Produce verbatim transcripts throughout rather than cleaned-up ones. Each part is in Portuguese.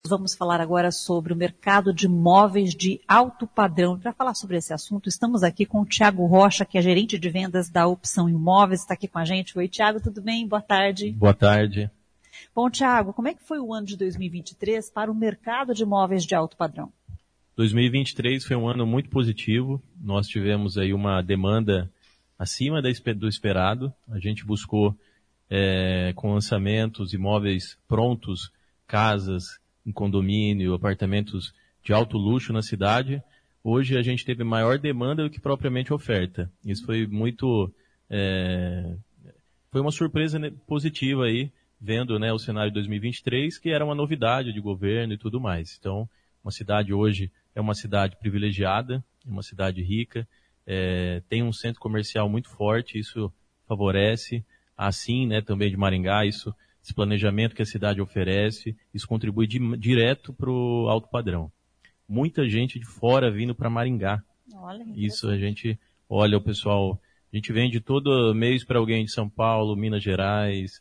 Vamos falar agora sobre o mercado de imóveis de alto padrão. Para falar sobre esse assunto, estamos aqui com o Thiago Rocha, que é gerente de vendas da Opção Imóveis, está aqui com a gente. Oi, Thiago, tudo bem? Boa tarde. Boa tarde. Bom, Thiago, como é que foi o ano de dois mil e vinte e três para o mercado de imóveis de alto padrão? dois mil e vinte e três foi um ano muito positivo. Nós tivemos aí uma demanda acima do esperado. A gente buscou, é, com lançamentos, imóveis prontos, casas em condomínio, apartamentos de alto luxo na cidade. Hoje a gente teve maior demanda do que propriamente oferta. Isso foi muito, é, foi uma surpresa positiva aí, vendo, né, o cenário de dois mil e vinte e três, que era uma novidade de governo e tudo mais. Então, uma cidade hoje é uma cidade privilegiada, uma cidade rica, é, tem um centro comercial muito forte, isso favorece, assim, né, também de Maringá, isso, esse planejamento que a cidade oferece, isso contribui de, direto para o alto padrão. Muita gente de fora vindo para Maringá. Olha, isso a gente olha o pessoal, a gente vende todo mês para alguém de São Paulo, Minas Gerais,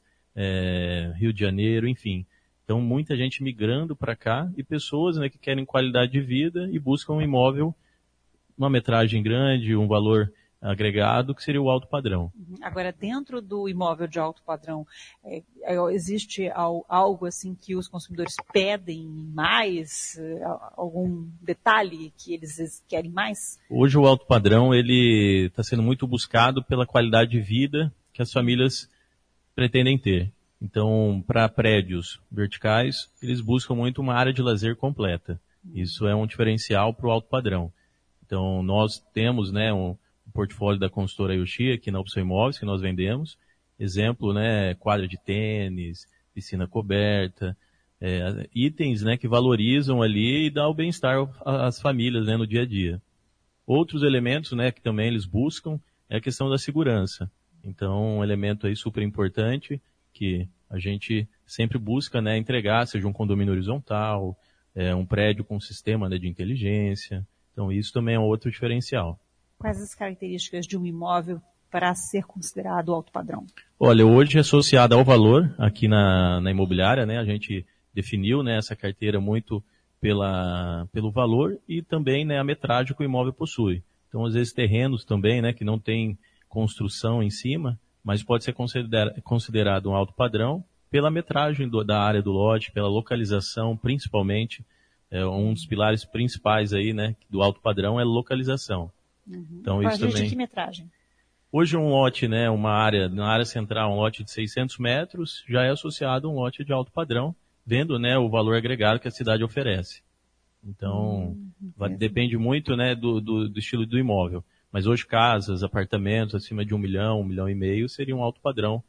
é, Rio de Janeiro, enfim. Então, muita gente migrando para cá e pessoas, né, que querem qualidade de vida e buscam um imóvel, uma metragem grande, um valor agregado, que seria o alto padrão. Agora, dentro do imóvel de alto padrão, é, é, existe algo assim que os consumidores pedem mais? Algum detalhe que eles querem mais? Hoje o alto padrão ele está sendo muito buscado pela qualidade de vida que as famílias pretendem ter. Então, para prédios verticais, eles buscam muito uma área de lazer completa. Isso é um diferencial para o alto padrão. Então, nós temos, né, um, um portfólio da consultora Yoshi aqui na Opção Imóveis que nós vendemos. Exemplo, né, quadra de tênis, piscina coberta, é, itens, né, que valorizam ali e dão o bem-estar às famílias, né, no dia a dia. Outros elementos, né, que também eles buscam é a questão da segurança. Então, um elemento aí super importante que a gente sempre busca, né, entregar, seja um condomínio horizontal, é, um prédio com sistema, né, de inteligência. Então, isso também é um outro diferencial. Quais as características de um imóvel para ser considerado alto padrão? Olha, hoje associado ao valor, aqui na, na imobiliária, né, a gente definiu, né, essa carteira muito pela, pelo valor e também, né, a metragem que o imóvel possui. Então, às vezes, terrenos também, né, que não tem construção em cima, mas pode ser considera- considerado um alto padrão pela metragem do, da área do lote, pela localização, principalmente. É, um dos pilares principais aí, né, do alto padrão é localização. Uhum. Então, Qual isso a também. De que metragem? Hoje um lote, né, uma área, na área central, um lote de seiscentos metros, já é associado a um lote de alto padrão, vendo, né, o valor agregado que a cidade oferece. Então, hum, vai, depende muito, né, do, do, do estilo do imóvel. Mas hoje casas, apartamentos acima de um milhão, um milhão e meio seriam um alto padrão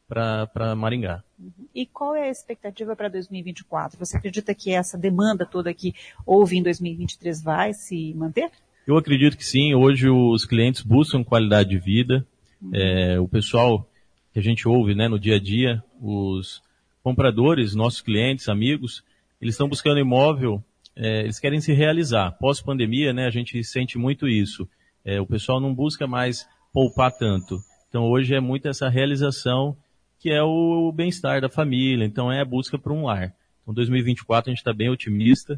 para Maringá. Uhum. E qual é a expectativa para dois mil e vinte e quatro? Você acredita que essa demanda toda que houve em dois mil e vinte e três vai se manter? Eu acredito que sim. Hoje os clientes buscam qualidade de vida. Uhum. É, o pessoal que a gente ouve, né, no dia a dia, os compradores, nossos clientes, amigos, eles estão buscando imóvel, é, eles querem se realizar. Pós-pandemia, né, a gente sente muito isso. É, o pessoal não busca mais poupar tanto. Então hoje é muito essa realização que é o bem-estar da família. Então é a busca por um lar. Então dois mil e vinte e quatro a gente está bem otimista.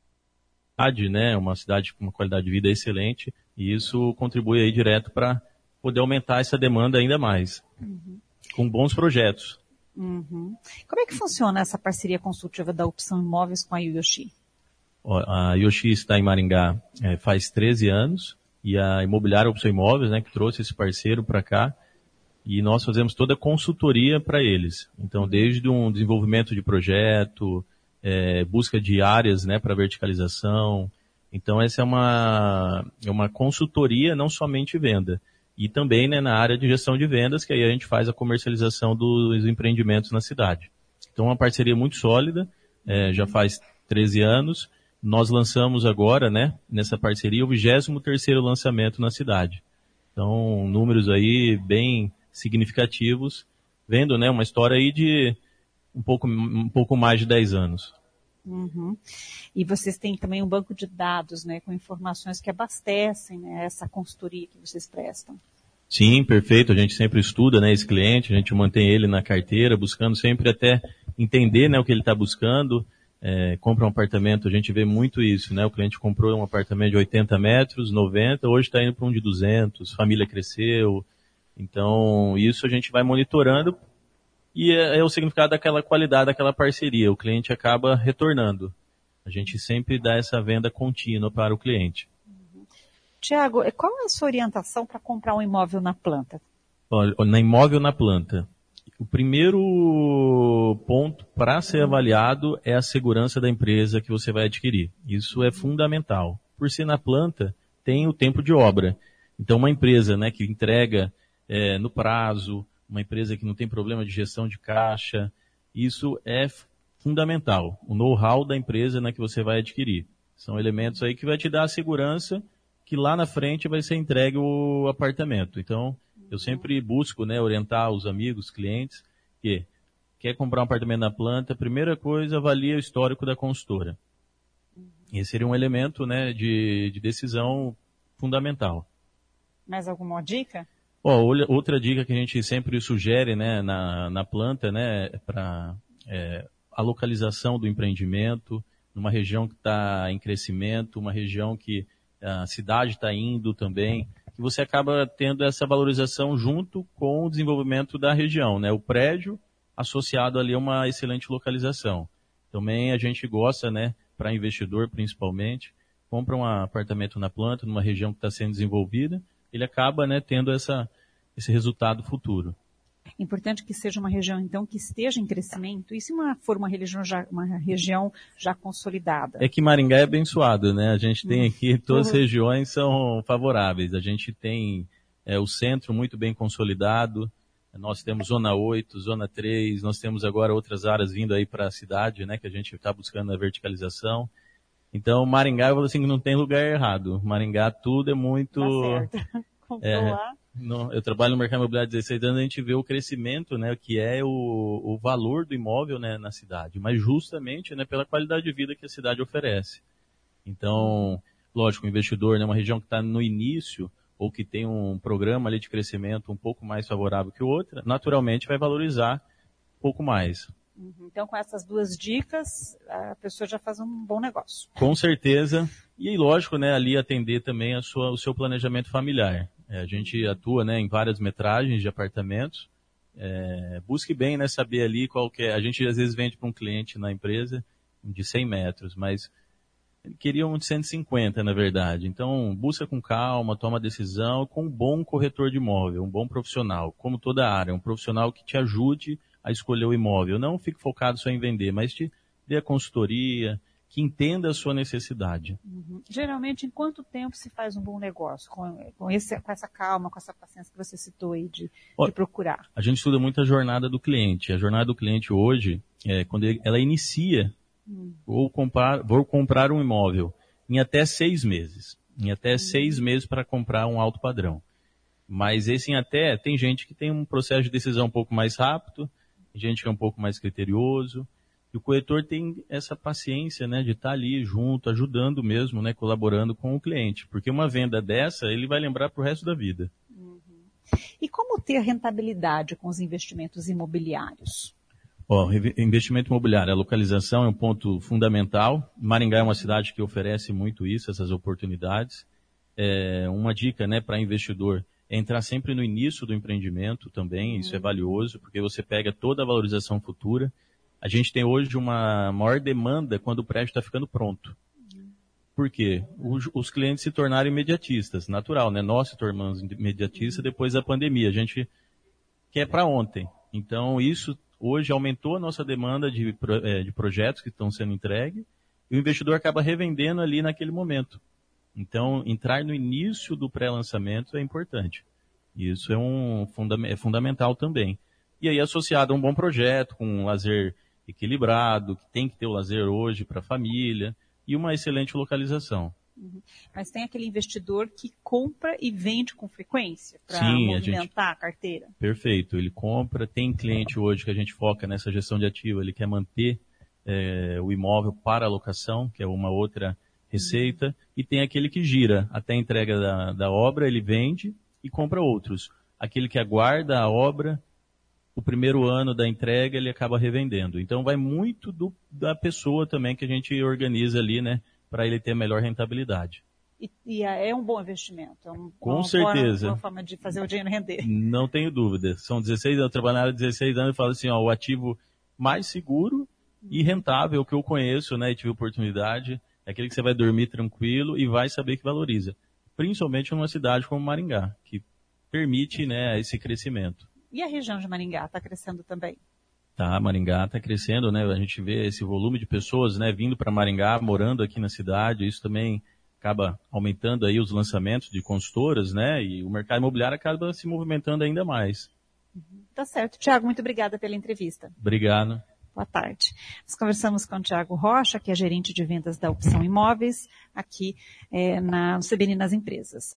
Né, uma cidade com uma qualidade de vida excelente e isso contribui aí direto para poder aumentar essa demanda ainda mais. Uhum. Com bons projetos. Uhum. Como é que funciona essa parceria consultiva da Opção Imóveis com a Yoshi? A Yoshi está em Maringá é, faz treze anos. E a imobiliária Opção Imóveis, né, que trouxe esse parceiro para cá, e nós fazemos toda a consultoria para eles. Então, desde um desenvolvimento de projeto, é, busca de áreas, né, para verticalização. Então, essa é uma, é uma consultoria, não somente venda. E também, né, na área de gestão de vendas, que aí a gente faz a comercialização dos empreendimentos na cidade. Então, é uma parceria muito sólida, é, já faz treze anos. Nós lançamos agora, né, nessa parceria, o vigésimo terceiro lançamento na cidade. Então, números aí bem significativos, vendo, né, uma história aí de um pouco, um pouco mais de dez anos. Uhum. E vocês têm também um banco de dados, né, com informações que abastecem, né, essa consultoria que vocês prestam. Sim, perfeito. A gente sempre estuda, né, esse cliente, a gente mantém ele na carteira, buscando sempre até entender, né, o que ele está buscando. é, compra um apartamento, a gente vê muito isso, né? O cliente comprou um apartamento de oitenta metros, noventa, hoje está indo para um de duzentos, família cresceu. Então, isso a gente vai monitorando e é, é o significado daquela qualidade, daquela parceria. O cliente acaba retornando. A gente sempre dá essa venda contínua para o cliente. Tiago, qual é a sua orientação para comprar um imóvel na planta? Olha, na imóvel na planta. O primeiro ponto para ser avaliado é a segurança da empresa que você vai adquirir. Isso é fundamental. Por ser na planta, tem o tempo de obra. Então, uma empresa, né, que entrega é, no prazo, uma empresa que não tem problema de gestão de caixa, isso é fundamental. O know-how da empresa, né, que você vai adquirir. São elementos aí que vai te dar a segurança que lá na frente vai ser entregue o apartamento. Então, eu sempre busco, né, orientar os amigos, clientes, que quer comprar um apartamento na planta, a primeira coisa, avalia o histórico da consultora. Esse seria um elemento, né, de, de decisão fundamental. Mais alguma dica? Ó, outra dica que a gente sempre sugere, né, na, na planta, né, para é, a localização do empreendimento, numa região que está em crescimento, uma região que a cidade está indo também, que você acaba tendo essa valorização junto com o desenvolvimento da região, né? O prédio associado ali a uma excelente localização. Também a gente gosta, né, para investidor principalmente, compra um apartamento na planta, numa região que está sendo desenvolvida, ele acaba, né, tendo essa, esse resultado futuro. Importante que seja uma região, então, que esteja em crescimento. E se uma, for uma região, já, uma região já consolidada? É que Maringá é abençoado, né? A gente tem aqui, todas as regiões são favoráveis. A gente tem é, o centro muito bem consolidado. Nós temos zona oito, zona três. Nós temos agora outras áreas vindo aí para a cidade, né? Que a gente está buscando a verticalização. Então, Maringá, eu falo assim, que não tem lugar errado. Maringá, tudo é muito... Tá certo. Comprou é, lá. No, eu trabalho no mercado imobiliário há dezesseis anos, a gente vê o crescimento, né, que é o, o valor do imóvel, né, na cidade, mas justamente, né, pela qualidade de vida que a cidade oferece. Então, lógico, o investidor, né, uma região que está no início ou que tem um programa ali de crescimento um pouco mais favorável que outra, naturalmente vai valorizar um pouco mais. Então, com essas duas dicas, a pessoa já faz um bom negócio. Com certeza. E, lógico, né, ali atender também a sua, o seu planejamento familiar. É, a gente atua, né, em várias metragens de apartamentos. É, busque bem, né, saber ali qual que é. A gente às vezes vende para um cliente na empresa de cem metros, mas ele queria um de cento e cinquenta, na verdade. Então, busca com calma, toma a decisão com um bom corretor de imóvel, um bom profissional, como toda área, um profissional que te ajude a escolher o imóvel. Não fique focado só em vender, mas te dê a consultoria, que entenda a sua necessidade. Uhum. Geralmente, em quanto tempo se faz um bom negócio? Com, com, esse, com essa calma, com essa paciência que você citou aí de, Ó, de procurar? A gente estuda muito a jornada do cliente. A jornada do cliente hoje, é quando ele, ela inicia, hum. vou, comprar, vou comprar um imóvel em até seis meses. Em até hum. seis meses para comprar um alto padrão. Mas esse em até, tem gente que tem um processo de decisão um pouco mais rápido, tem gente que é um pouco mais criterioso. E o corretor tem essa paciência, né, de estar ali junto, ajudando mesmo, né, colaborando com o cliente. Porque uma venda dessa, ele vai lembrar para o resto da vida. Uhum. E como ter rentabilidade com os investimentos imobiliários? Ó, investimento imobiliário, a localização é um ponto fundamental. Maringá é uma cidade que oferece muito isso, essas oportunidades. É, uma dica, né, para investidor é entrar sempre no início do empreendimento também, uhum. Isso é valioso, porque você pega toda a valorização futura. A gente tem hoje uma maior demanda quando o prédio está ficando pronto. Por quê? Os, os clientes se tornaram imediatistas, natural, né? Nós se tornamos imediatistas depois da pandemia. A gente quer para ontem. Então, isso hoje aumentou a nossa demanda de, de projetos que estão sendo entregues e o investidor acaba revendendo ali naquele momento. Então, entrar no início do pré-lançamento é importante. Isso é, um, é fundamental também. E aí, associado a um bom projeto, com um lazer equilibrado, que tem que ter o lazer hoje para a família, e uma excelente localização. Uhum. Mas tem aquele investidor que compra e vende com frequência para movimentar a, gente... a carteira? Perfeito, ele compra, tem cliente hoje que a gente foca nessa gestão de ativo, ele quer manter é, o imóvel para a locação, que é uma outra receita, uhum. E tem aquele que gira até a entrega da, da obra, ele vende e compra outros. Aquele que aguarda a obra, o primeiro ano da entrega ele acaba revendendo. Então vai muito do, da pessoa também que a gente organiza ali, né, para ele ter melhor rentabilidade. E, e é um bom investimento. É um, Com uma certeza. Boa, uma forma de fazer o dinheiro render. Não tenho dúvida. São dezesseis anos, trabalhando há dezesseis anos e falo assim, ó, o ativo mais seguro e rentável que eu conheço, né, e tive oportunidade, é aquele que você vai dormir tranquilo e vai saber que valoriza. Principalmente numa cidade como Maringá, que permite, né, esse crescimento. E a região de Maringá está crescendo também? Tá, Maringá está crescendo, né? A gente vê esse volume de pessoas, né, vindo para Maringá, morando aqui na cidade. Isso também acaba aumentando aí os lançamentos de consultoras, né? E o mercado imobiliário acaba se movimentando ainda mais. Uhum. Tá certo. Tiago, muito obrigada pela entrevista. Obrigado. Boa tarde. Nós conversamos com o Tiago Rocha, que é gerente de vendas da Opção Imóveis, aqui é, na, no C B N nas Empresas.